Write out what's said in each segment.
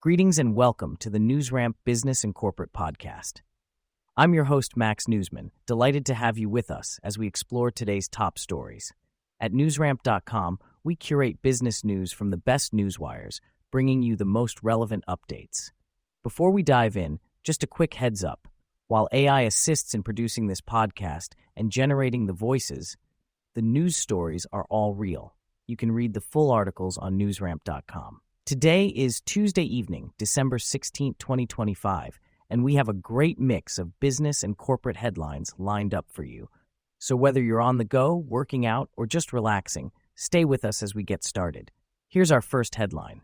Greetings and welcome to the NewsRamp Business and Corporate Podcast. I'm your host, Max Newsman, delighted to have you with us as we explore today's top stories. At newsramp.com, we curate business news from the best newswires, bringing you the most relevant updates. Before we dive in, just a quick heads up. While AI assists in producing this podcast and generating the voices, the news stories are all real. You can read the full articles on newsramp.com. Today is Tuesday evening, December 16, 2025, and we have a great mix of business and corporate headlines lined up for you. So whether you're on the go, working out, or just relaxing, stay with us as we get started. Here's our first headline.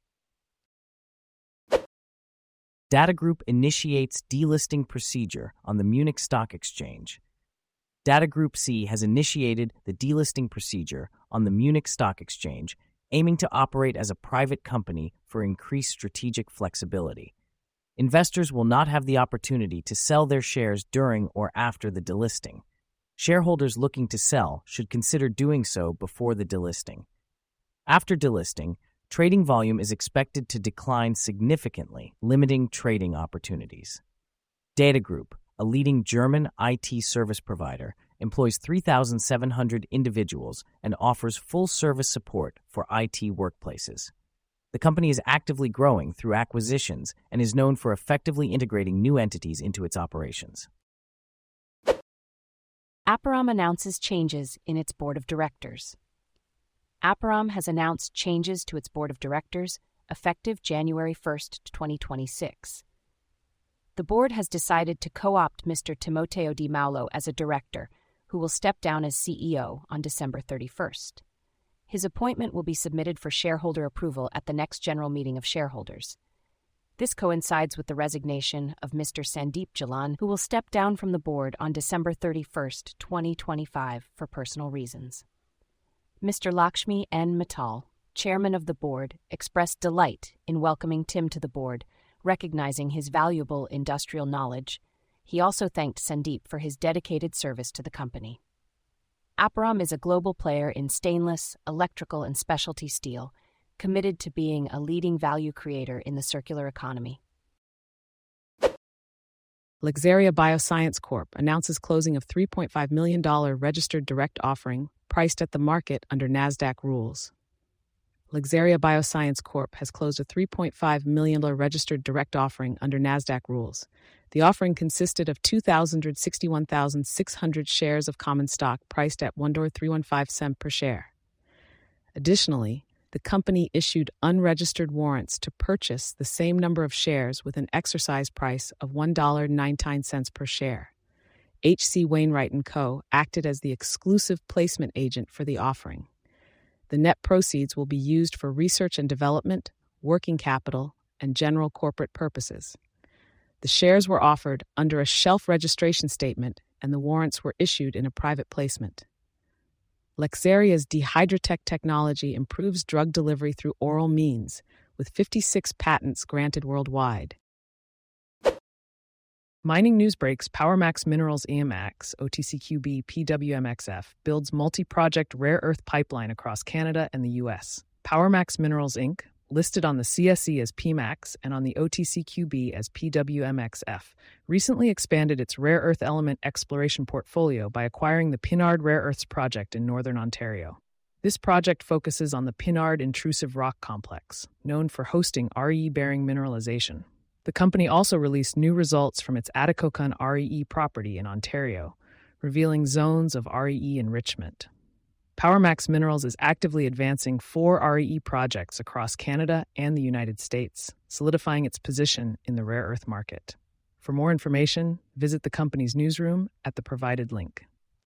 Data Group initiates delisting procedure on the Munich Stock Exchange. Data Group C has initiated the delisting procedure on the Munich Stock Exchange, aiming to operate as a private company for increased strategic flexibility. Investors will not have the opportunity to sell their shares during or after the delisting. Shareholders looking to sell should consider doing so before the delisting. After delisting, trading volume is expected to decline significantly, limiting trading opportunities. Data Group, a leading German IT service provider, employs 3,700 individuals and offers full-service support for IT workplaces. The company is actively growing through acquisitions and is known for effectively integrating new entities into its operations. Aperam announces changes in its board of directors. Aperam has announced changes to its board of directors effective January 1, 2026. The board has decided to co-opt Mr. Timoteo Di Maulo as a director, who will step down as CEO on December 31st. His appointment will be submitted for shareholder approval at the next general meeting of shareholders. This coincides with the resignation of Mr. Sandeep Jalan, who will step down from the board on December 31st, 2025, for personal reasons. Mr. Lakshmi N. Mittal, chairman of the board, expressed delight in welcoming Tim to the board, recognizing his valuable industrial knowledge. He also thanked Sandeep for his dedicated service to the company. Aperam is a global player in stainless, electrical, and specialty steel, committed to being a leading value creator in the circular economy. Lexaria Bioscience Corp. announces closing of $3.5 million registered direct offering priced at the market under NASDAQ rules. Lexaria Bioscience Corp. has closed a $3.5 million registered direct offering under NASDAQ rules. The offering consisted of 2,061,600 shares of common stock priced at $1.315 per share. Additionally, the company issued unregistered warrants to purchase the same number of shares with an exercise price of $1.99 per share. H.C. Wainwright & Co. acted as the exclusive placement agent for the offering. The net proceeds will be used for research and development, working capital, and general corporate purposes. The shares were offered under a shelf registration statement, and the warrants were issued in a private placement. Lexaria's Dehydratech technology improves drug delivery through oral means, with 56 patents granted worldwide. Mining news breaks: PowerMax Minerals EMX, OTCQB PWMXF, builds multi-project rare earth pipeline across Canada and the U.S. PowerMax Minerals Inc., listed on the CSE as PMAX and on the OTCQB as PWMXF, recently expanded its rare earth element exploration portfolio by acquiring the Pinard Rare Earths Project in northern Ontario. This project focuses on the Pinard Intrusive Rock Complex, known for hosting RE-bearing mineralization. The company also released new results from its Atikokan REE property in Ontario, revealing zones of REE enrichment. PowerMax Minerals is actively advancing 4 REE projects across Canada and the United States, solidifying its position in the rare earth market. For more information, visit the company's newsroom at the provided link.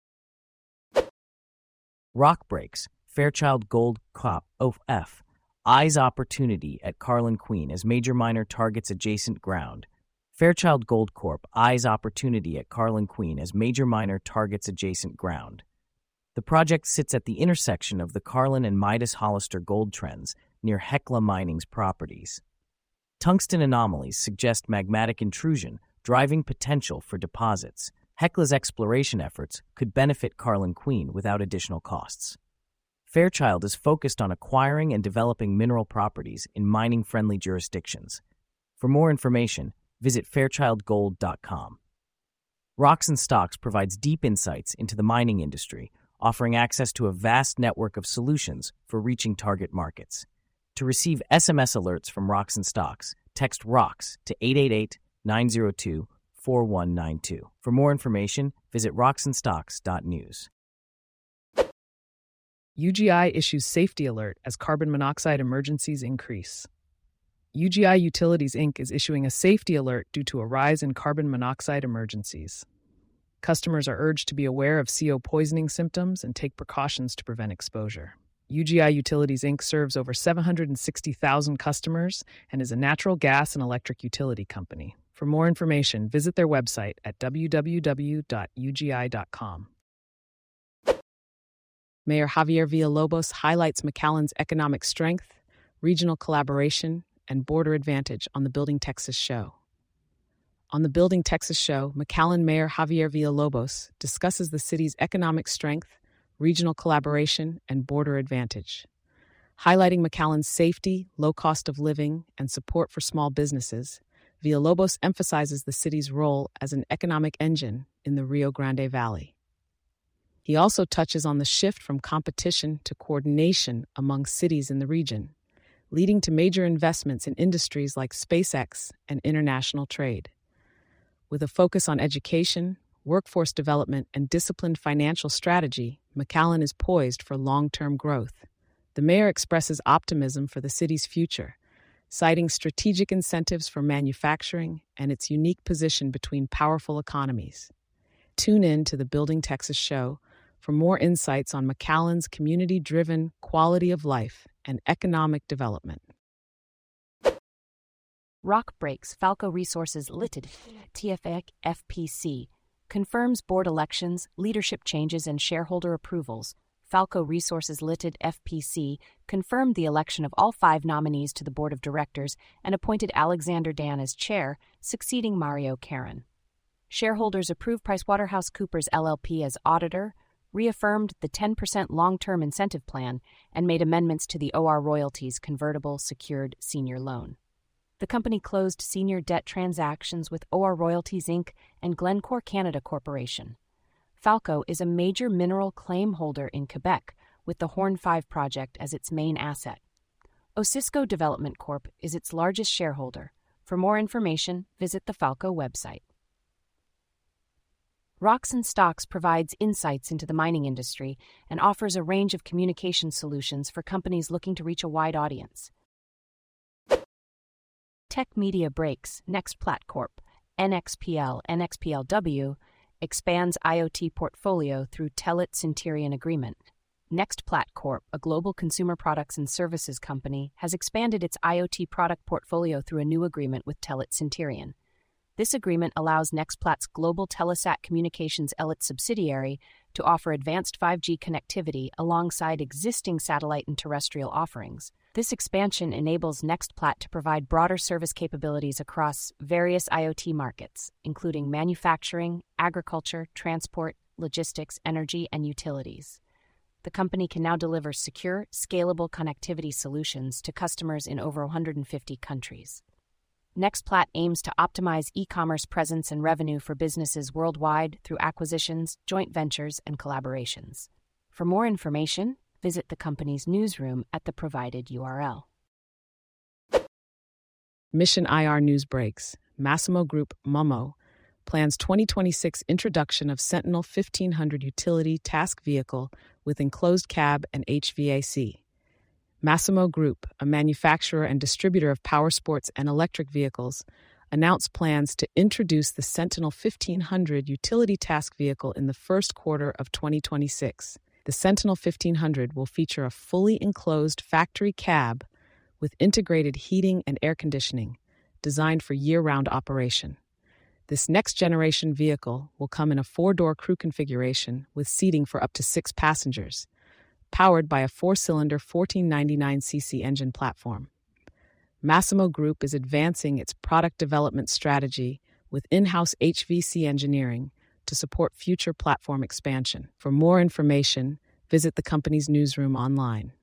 Rock breaks. Fairchild Gold Corp. OF eyes opportunity at Carlin Queen as major miner targets adjacent ground. Fairchild Gold Corp. eyes opportunity at Carlin Queen as major miner targets adjacent ground. The project sits at the intersection of the Carlin and Midas Hollister gold trends near Hecla Mining's properties. Tungsten anomalies suggest magmatic intrusion, driving potential for deposits. Hecla's exploration efforts could benefit Carlin Queen without additional costs. Fairchild is focused on acquiring and developing mineral properties in mining-friendly jurisdictions. For more information, visit fairchildgold.com. Rocks and Stocks provides deep insights into the mining industry, offering access to a vast network of solutions for reaching target markets. To receive SMS alerts from Rocks and Stocks, text ROCKS to 888-902-4192. For more information, visit rocksandstocks.news. UGI issues safety alert as carbon monoxide emergencies increase. UGI Utilities Inc. is issuing a safety alert due to a rise in carbon monoxide emergencies. Customers are urged to be aware of CO poisoning symptoms and take precautions to prevent exposure. UGI Utilities Inc. serves over 760,000 customers and is a natural gas and electric utility company. For more information, visit their website at www.ugi.com. Mayor Javier Villalobos highlights McAllen's economic strength, regional collaboration, and border advantage on the Building Texas show. On the Building Texas show, McAllen Mayor Javier Villalobos discusses the city's economic strength, regional collaboration, and border advantage. Highlighting McAllen's safety, low cost of living, and support for small businesses, Villalobos emphasizes the city's role as an economic engine in the Rio Grande Valley. He also touches on the shift from competition to coordination among cities in the region, leading to major investments in industries like SpaceX and international trade. With a focus on education, workforce development, and disciplined financial strategy, McAllen is poised for long-term growth. The mayor expresses optimism for the city's future, citing strategic incentives for manufacturing and its unique position between powerful economies. Tune in to the Building Texas show for more insights on McAllen's community-driven quality of life and economic development. Rock breaks Falco Resources Limited, TFEC FPC, confirms board elections, leadership changes, and shareholder approvals. Falco Resources Limited FPC confirmed the election of all 5 nominees to the board of directors and appointed Alexander Dan as chair, succeeding Mario Caron. Shareholders approved PricewaterhouseCoopers LLP as auditor, reaffirmed the 10% long-term incentive plan, and made amendments to the OR Royalties convertible secured senior loan. The company closed senior debt transactions with OR Royalties Inc. and Glencore Canada Corporation. Falco is a major mineral claim holder in Quebec, with the Horn 5 project as its main asset. Osisko Development Corp. is its largest shareholder. For more information, visit the Falco website. Rocks and Stocks provides insights into the mining industry and offers a range of communication solutions for companies looking to reach a wide audience. Tech Media Breaks NextPlat Corp., NXPLW, expands IoT portfolio through Telit Centurion agreement. NextPlat Corp., a global consumer products and services company, has expanded its IoT product portfolio through a new agreement with Telit Centurion. This agreement allows NextPlat's global Telesat Communications Elite subsidiary to offer advanced 5G connectivity alongside existing satellite and terrestrial offerings. This expansion enables NextPlat to provide broader service capabilities across various IoT markets, including manufacturing, agriculture, transport, logistics, energy, and utilities. The company can now deliver secure, scalable connectivity solutions to customers in over 150 countries. NextPlat aims to optimize e-commerce presence and revenue for businesses worldwide through acquisitions, joint ventures, and collaborations. For more information, visit the company's newsroom at the provided URL. Mission IR News Breaks. Massimo Group Momo plans 2026 introduction of Sentinel 1500 utility task vehicle with enclosed cab and HVAC. Massimo Group, a manufacturer and distributor of power sports and electric vehicles, announced plans to introduce the Sentinel 1500 utility task vehicle in the first quarter of 2026. The Sentinel 1500 will feature a fully enclosed factory cab with integrated heating and air conditioning, designed for year-round operation. This next-generation vehicle will come in a 4-door crew configuration with seating for up to 6 passengers, powered by a 4-cylinder 1499cc engine platform. Massimo Group is advancing its product development strategy with in-house HVC engineering to support future platform expansion. For more information, Visit the company's newsroom online.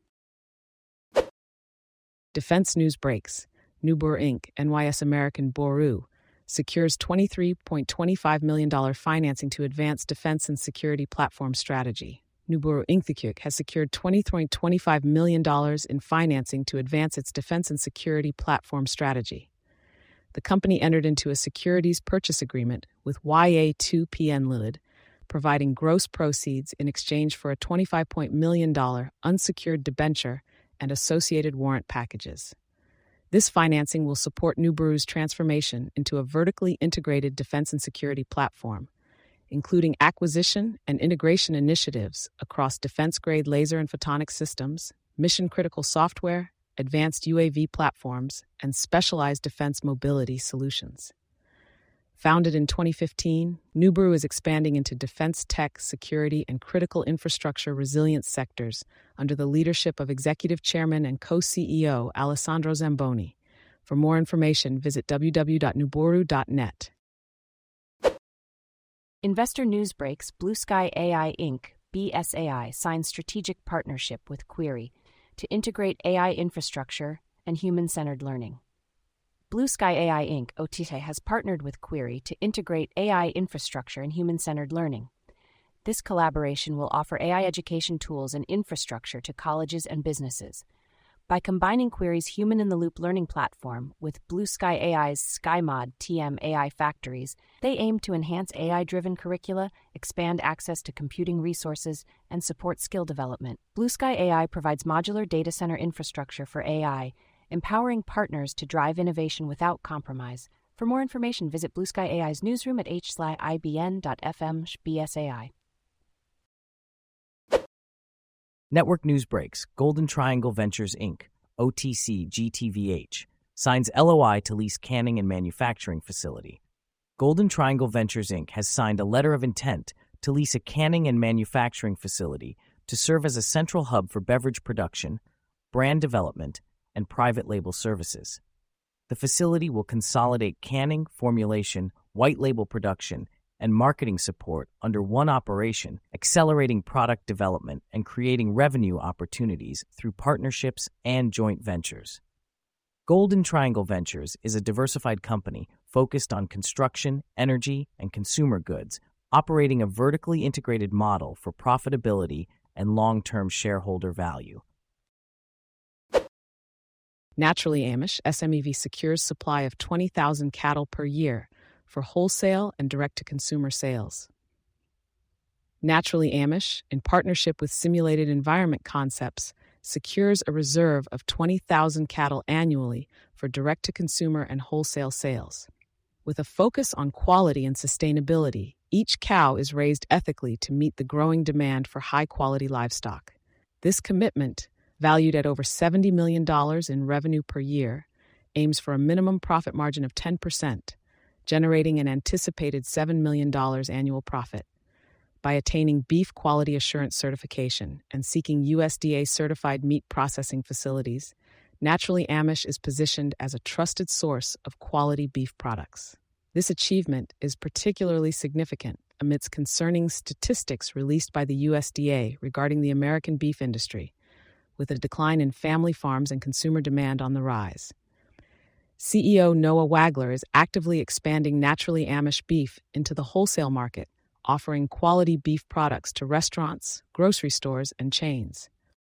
Defense news breaks. Nubur Inc., NYS American Boru, secures $23.25 million financing to advance defense and security platform strategy. Nubur Inc. has secured $23.25 million in financing to advance its defense and security platform strategy. The company entered into a securities purchase agreement with YA2PN Ltd, providing gross proceeds in exchange for a $25 million unsecured debenture and associated warrant packages. This financing will support Nuburu's transformation into a vertically integrated defense and security platform, including acquisition and integration initiatives across defense-grade laser and photonic systems, mission-critical software, advanced UAV platforms, and specialized defense mobility solutions. Founded in 2015, Nuburu is expanding into defense tech, security, and critical infrastructure resilience sectors under the leadership of Executive Chairman and co-CEO Alessandro Zamboni. For more information, visit www.nuburu.net. Investor news breaks. Blue Sky AI Inc., BSAI, signed strategic partnership with Query to integrate AI infrastructure and human-centered learning. Blue Sky AI Inc., OTC, has partnered with Query to integrate AI infrastructure and human-centered learning. This collaboration will offer AI education tools and infrastructure to colleges and businesses. By combining Query's human-in-the-loop learning platform with Blue Sky AI's SkyMod TM AI factories, they aim to enhance AI-driven curricula, expand access to computing resources, and support skill development. Blue Sky AI provides modular data center infrastructure for AI, empowering partners to drive innovation without compromise. For more information, visit Blue Sky AI's newsroom at h/ibn.fm/bsai. Network news breaks. Golden Triangle Ventures Inc., OTC GTVH, signs LOI to lease canning and manufacturing facility. Golden Triangle Ventures Inc. has signed a letter of intent to lease a canning and manufacturing facility to serve as a central hub for beverage production, brand development, and private label services. The facility will consolidate canning, formulation, white label production, and marketing support under one operation, accelerating product development and creating revenue opportunities through partnerships and joint ventures. Golden Triangle Ventures is a diversified company focused on construction, energy, and consumer goods, operating a vertically integrated model for profitability and long-term shareholder value. Naturally Amish, SMEV secures supply of 20,000 cattle per year for wholesale and direct-to-consumer sales. Naturally Amish, in partnership with Simulated Environment Concepts, secures a reserve of 20,000 cattle annually for direct-to-consumer and wholesale sales. With a focus on quality and sustainability, each cow is raised ethically to meet the growing demand for high-quality livestock. This commitment, valued at over $70 million in revenue per year, aims for a minimum profit margin of 10%, generating an anticipated $7 million annual profit. By attaining beef quality assurance certification and seeking USDA-certified meat processing facilities, Naturally Amish is positioned as a trusted source of quality beef products. This achievement is particularly significant amidst concerning statistics released by the USDA regarding the American beef industry, with a decline in family farms and consumer demand on the rise. CEO Noah Wagler is actively expanding Naturally Amish beef into the wholesale market, offering quality beef products to restaurants, grocery stores, and chains.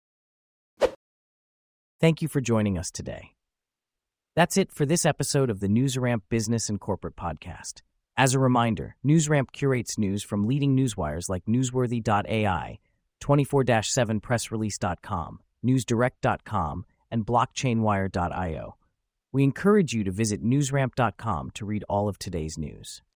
Thank you for joining us today. That's it for this episode of the NewsRamp Business and Corporate Podcast. As a reminder, NewsRamp curates news from leading newswires like Newsworthy.ai, 24/7pressrelease.com, NewsDirect.com, and BlockchainWire.io. We encourage you to visit newsramp.com to read all of today's news.